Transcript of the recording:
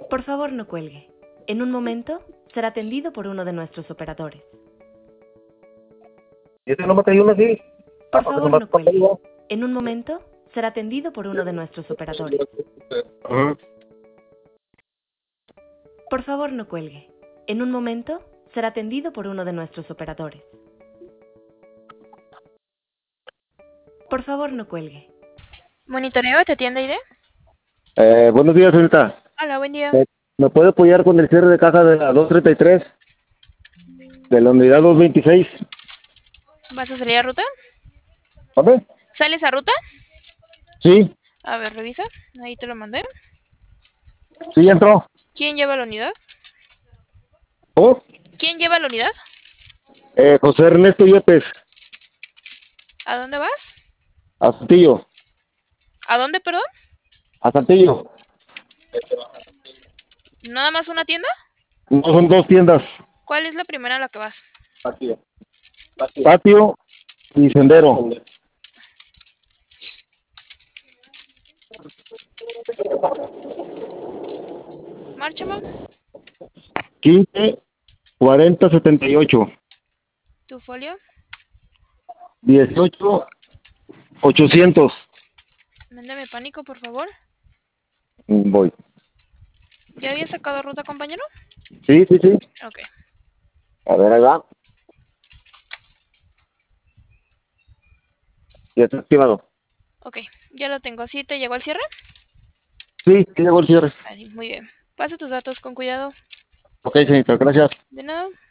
Por favor, no cuelgue. En un momento será atendido por uno de nuestros operadores. ¿Y ese no me cayó uno así? Por favor, no cuelgue. En un momento será atendido por uno de nuestros operadores. Ajá. Por favor, no cuelgue. En un momento será atendido por uno de nuestros operadores. Por favor, no cuelgue. Monitoreo, ¿te atiende Aide? Buenos días, señorita. Hola, buen día. ¿Me puede apoyar con el cierre de caja de la 233? De la unidad 226. ¿Vas a salir a ruta? ¿Dónde? ¿Sales a ruta? Sí, A ver, revisa. Ahí te lo mandé. sí entró. ¿Quién lleva la unidad? ¿Oh? ¿Quién lleva la unidad? José Ernesto Yepes, ¿A dónde vas? a Saltillo. ¿A dónde, perdón? A Saltillo. ¿Nada más una tienda? No, son dos tiendas. ¿Cuál es la primera a la que vas? Patio y Sendero. Márchame. 15 40 78 ¿Tu folio? 18 800. Mándame pánico, por favor. Voy. ¿Ya había sacado ruta, compañero? Sí, sí, sí. Ok. A ver, ahí va. Ya está activado. Ok, ya lo tengo. ¿Sí te llegó el cierre? Sí, sí llegó el cierre. Ahí, muy bien. Pasa tus datos con cuidado. Ok, señorita, gracias. De nada.